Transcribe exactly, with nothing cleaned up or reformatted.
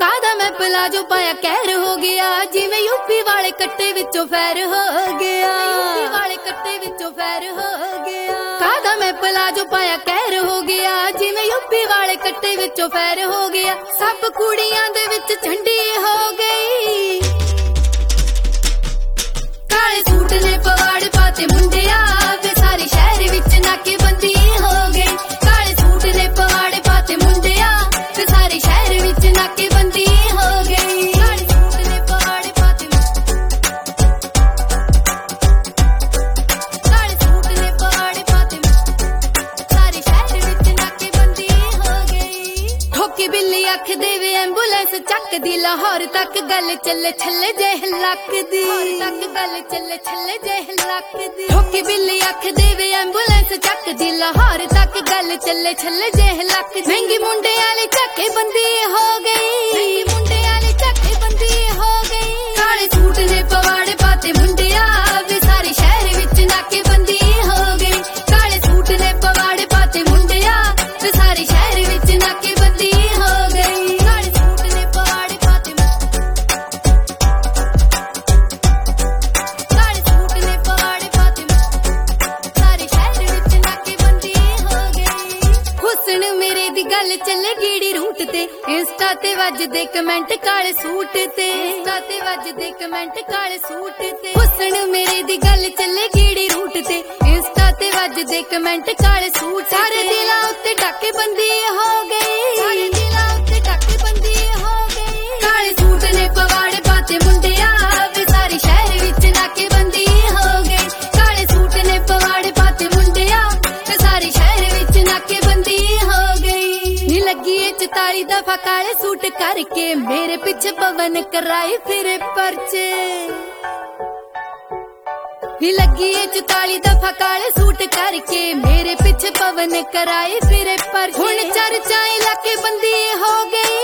कादा मैं पलाजो पाया कहर हो गया, जिवें यूपी वाले कट्टे विचों फैर हो गया, यूपी वाले कट्टे विचों फैर हो गया। कादा मैं पलाजो पाया कहर हो गया, जिवें यूपी वाले कट्टे विचों फैर हो गया। सब कुड़ियां दे विच झंडी हो गई, काले सूट ने पवाड़ पाते मुंडिया, वे सारे शहर विच नाकेबंदी हो गई। काले सूट ने पवाड़ पाते मुंडिया, वे सारे शहर विच नाकेबंदी हो गई। काले सूट ने पवाड़ पाते, काले सूट ने पवाड़ पाते, सारे शहर विच नाकेबंदी हो गई। ठोकी बिल्ली अख देवे एंबुलेंस चक दी, लाहौर तक गल चले छले जेह लक दी, तक गल चले छले जेह लक दी। ठोकी बिल्ली अख देवे एंबुलेंस चक दी, लाहौर तक गल चले छले जेह लक दी। महंगी मुंडे वाली चके बंदी हो गई, महंगी मुंडे वाली चके बंदी हो गई। काले सूट ने पवाड़े पाते मुंडिया, वे सारे शहर विच नाकेबंदी हो गई। काले सूट ने पवाड़े पाते मुंडिया, वे सारे शहर विच नाकेबंदी हो गई। काले सूट ने पवाड़े पाते, काले सूट ने पवाड़े पाते, सारे शहर विच नाकेबंदी हो गई। हुस्न मेरे दी गल चले गीड़ी रूट ते, इंस्टा ते वजदे कमेंट काले सूट ते, इंस्टा ते वजदे कमेंट काले सूट ते। हुस्न मेरे दी गल चले गीड़ी रूट ते, इंस्टा ते वजदे कमेंट काले सूट। सारे दिलां उत्ते डाकेबंदी हो गई, सारे दिलां उत्ते डाकेबंदी हो गई। काले सूट ने पवाड़े पाते मुंडिया, वे सारे शहर विच नाकेबंदी हो गई। काले सूट ने पवाड़े पाते मुंडिया, वे सारे शहर विच नाकेबंदी हो गई। नी लगी ए चताली दफा काले सूट करके, मेरे पिछे पवन कराई फिर परचे। नी लगी ए चताली दफा काले सूट करके, मेरे पिछे पवन कराई फिर परचे। हुण चर्चा इलाके बंदी हो गई,